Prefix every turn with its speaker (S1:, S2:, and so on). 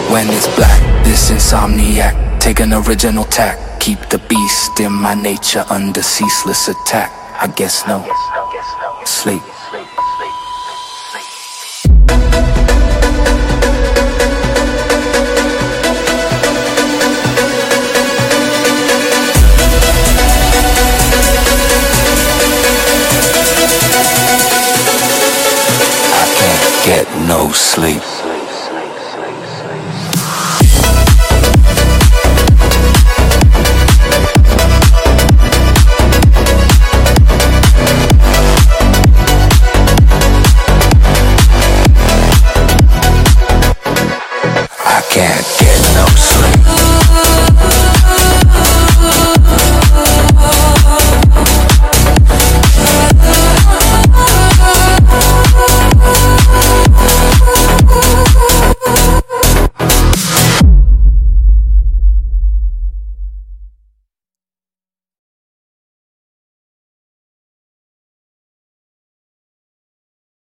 S1: when it's black. This insomniac, take an original tack. Keep the beast in my nature under ceaseless attack. I guess no sleep. I can't get no sleep. Can't